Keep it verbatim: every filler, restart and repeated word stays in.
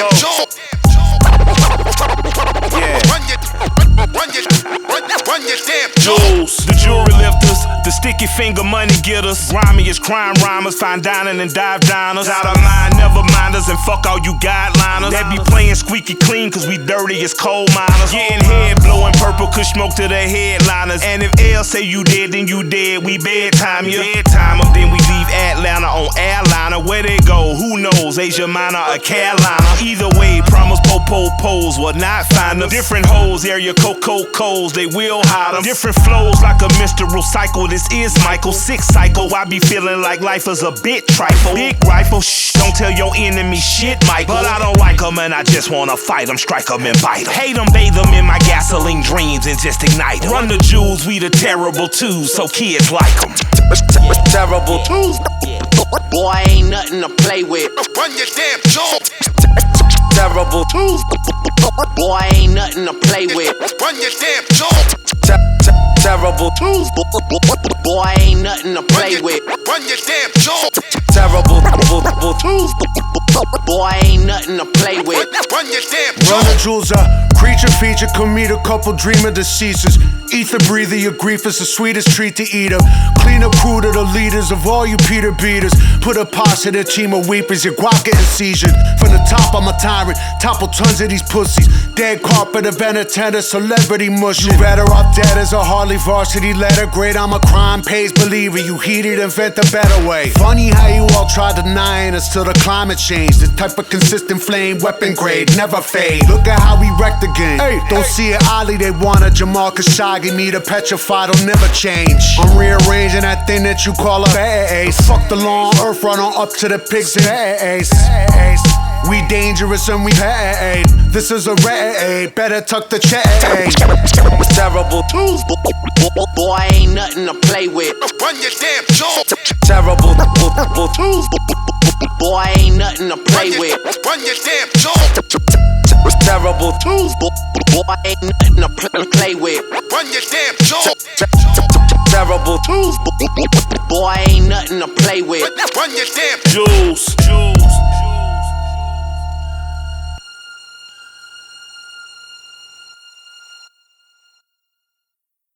Yeah. Run your, run your, run, run your damn Jules. The jewelry lifters, the sticky finger money getters, grimiest crime rhymers, fine dining and dive diners. Out of mind, never minders, and fuck all you guideliners. They be playing squeaky clean, cause we dirty as coal miners. Getting head, blowing purple, kush smoke to the headliners. And if L say you dead, then you dead. We bedtime you. Bedtime them, then we leave Atlanta on airliner. Where they go, who knows? Asia Minor or Carolina. Either way, promise po-po pose will not find them. Different hoes, area cocoa coals, they will hide them. Different flows like a mystical cycle. This is Michael, six cycle. I be feeling like life is a bit trifle. Big rifle, shh, don't tell your enemy shit, Michael. But I don't like them and I just wanna fight them, strike them and bite them. Hate them, bathe them in my gasoline dreams and just ignite them. Run the jewels, we the terrible twos, so kids like them. Terrible twos. Boy, ain't nothing to play with. Run your damn jewels. Terrible twos. Boy, ain't nothing to play with. Run your damn jewels. Terrible twos. Boy, ain't nothing to play with. Run your damn jewels. Terrible twos. Boy, ain't nothing to play with. Run your damn Run the jewels up. Creature feature, come meet a couple dreamer deceasers. Ether breather, your grief is the sweetest treat to eat up. Clean up crew to the leaders of all you Peter beaters. Put a pause to the team of weepers, your guap getting seizures. From the top, I'm a tyrant, topple tons of these pussies. Dead carpet, event attender, celebrity mush. You better off dead as a Harley varsity letter grade. I'm a crime pays believer, you heated, invent a better way. Funny how you all try denying us till the climate change. The type of consistent flame, weapon grade, never fade. Look at how we wrecked the game. Hey, don't see it Ali, they want a Jamal Khashoggi. Me to petrified, will never change. I'm rearranging that thing that you call a base. Fuck the long earth, run on up to the pigs and ace. We dangerous and we paid. This is a raid, better tuck the chain. Terrible twos. Boy, ain't nothing to play with. Run your damn jewels. Terrible twos. Boy, ain't nothing to play with. Run your damn jewels. Terrible twos. Boy, ain't nothing to play with. Run your damn jewels. Terrible twos. Boy, ain't nothing to play with. Run your damn jewels. Jewels.